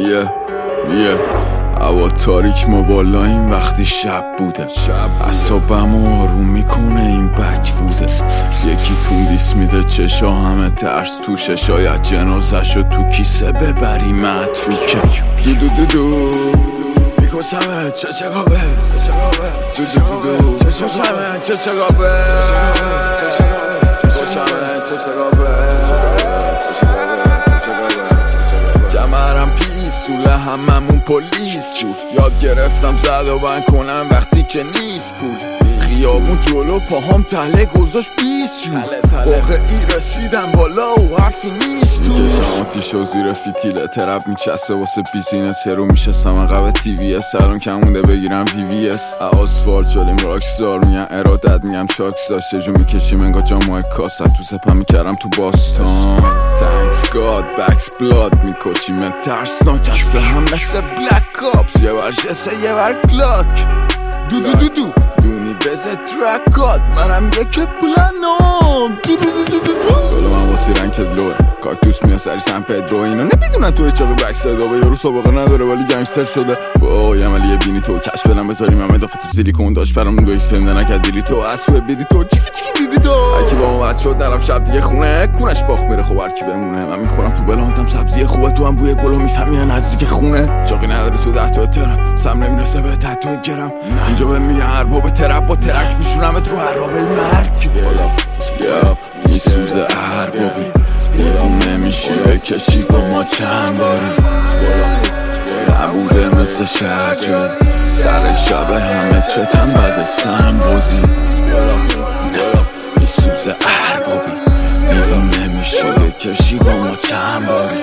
هوا تاریک ما بالاییم وقتی شب بوده اعصابمو آروم میکنه این بک بوده یکی تون دیس میده چشا همه ترس توشه شاید جنازه‌شو تو کیسه ببری متروکه دو میکشمه چه چگاوه میکشمه چه چگاوه کمرم پیسوله هممون پلیس شد یاد گرفتم زد و بند کنم وقتی که نیست پول خیابون جلو پاهم تله گذاشت 20 شد واقعی رسیدم بالا و حرفی نیست توش میکشم آتیشو زیر فیتیله ترپ میچسته واسه بیزینس هرو میشستم عقب TVS سرون کمونده بگیرم VVS آسفالت شدیم راکسار میگن ارادت میگم چاکساش چجو میکشیم انگار جامعه کاست تو سپم میکردم تو باستان تانکس گاد بکس بلاد میکشیم ترسناک اصلا هم مثل بلک آپس یه بر جسه یه بر کلاک دو دونی بزه ترکات منم یک پلانم دولو من واسی رنگ کدلوه کاکتوس میاد سری سن پدرو اینا نمیدونن تو چاقی بک صدا به یارو سابقه نداره ولی گنگستر شده وای عملیه بینی تو کشف فلم بذاریم هم اضافه تو سیلیکون داشت برامون دوی سنده نکد دیلی تو اسوه بیدی تو چیکی دیدی تو اکی با ما بد شد نرم شب دیگه خونه کونش باخ میره خب هرکی بمونه من میخورم تو بلانتم سبزی خوبه تو هم بوی گلو میفهمی نزدیک خونه چاقی نداره تو ده تو اترم سم نمیرسه به تحت گرم اینجا به میگه هر باب ترپ با ترک میشونمت رو هر رابه مرگ میسوزه هر بابی دیوون نمیشی بکشی با ما چند باری نبوده مثل شهر جون سر شب همه چتم بعد سم بازی میسوزه هر بابی دیوون نمیشی بکشی با ما چند باری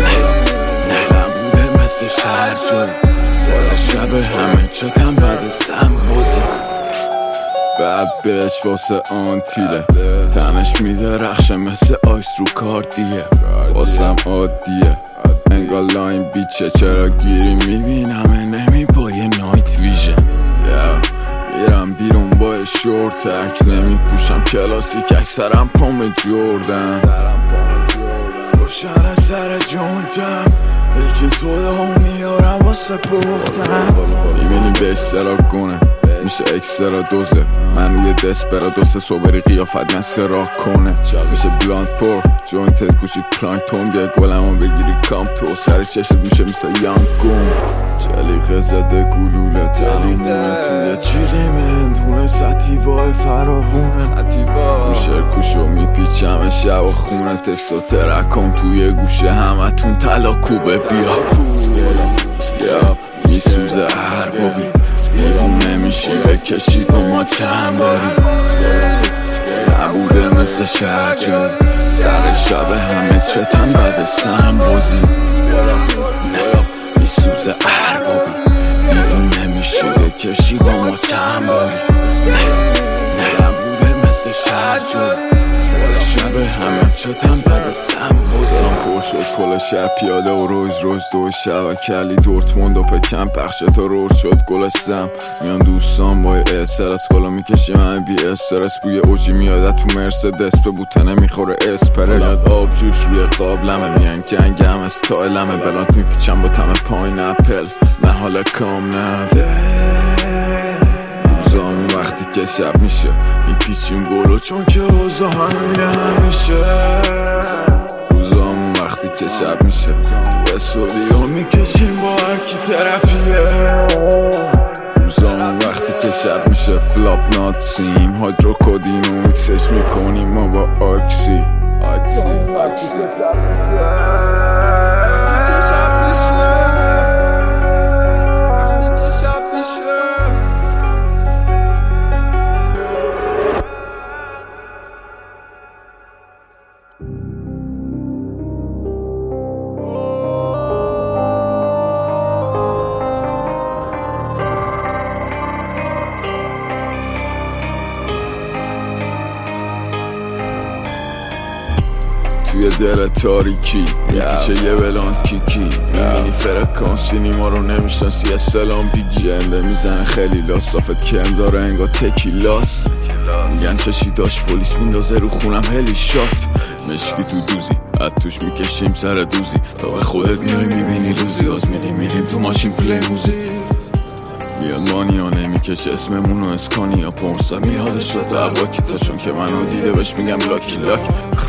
نبوده مثل شهر جون سر شب همه چتم بعد سم بازی بعد بهش واسه آنتیله تنش میده رخشه مثل آیس رو کاردیه واسم عادیه انگار لاین بیچه چرا گیری میبینم نمی با یه نایت ویژن میرم بیرون با شورتک نمی پوشم کلاسیک اکثرم پام جوردن روشن سر جونتم یکی سوده ها میارم واسه پختم میبینیم به اشتراک کنه میشه اکسترا دوزه من روی دسپرادوس صبری قیافت مثل راه کنه میشه بلاند پر جوینتت کوچیک پلانکتون بیا گلمو بگیری کام تو سر چشت میشه مثل یانگون جلیقه زده گلوله تلیمونه توی چیلی مندونه سطیوای فراوونه تو شرکوشو میپیچم شب و خونه تکس و ترکم توی گوشه همه تون طلا کوبه بیا میسوزه هر بابی دیوون نمیشی بکشی با ما چند باری نبوده مثل شهر جون سر شب همه چتم بعد سم بازی میسوزه هر بابی دیوون نمیشی بکشی با ما چند باری نبوده مثل شهر جون سر شب همه چتم بعد سم بازم پر شد کل شهر پیاده و روز دو شب کلی دورتموند و پکن پخش تا رور شد گلستم میان دوستان با استر از کلا میکشیم همه بی استرس بوی اوجی میادت تو مرسدس به بوتنه میخوره اسپره یاد آب جوش روی قابلمه میان گنگم استایلمه بلانت میپیچم با تمه پاین اپل من حالا کام نده روزامون وقتی که شب میشه میپیچیم گلو چون که روزا همینه همیشه روزامون وقتی که شب میشه تو استودیو میکشیم با هرکی ترپیه روزامون وقتی که شب میشه فلاپ ناتسیم هایدروکودین و میکسش میکنیم ما با آکسی توی دل تاریکی میپیچه یه بلاند کیکی میبینی فرکانس ما رو نمیشناسی اسلام بی جنده میزن خیلی لاست صافت کم داره انگار تکیلاس میگن چشی داشت پلیس میندازه رو خونم هلی شات مشکی تو دوزی از توش میکشیم سر دوزی تا به خودت میای میبینی روزی ماشین پلی موزیک میاد مانیا نمیکشه اسممونو اسکانیا پرسم یادش رو دعواکی تا چون که منو دیده بهش میگم لاکی لاک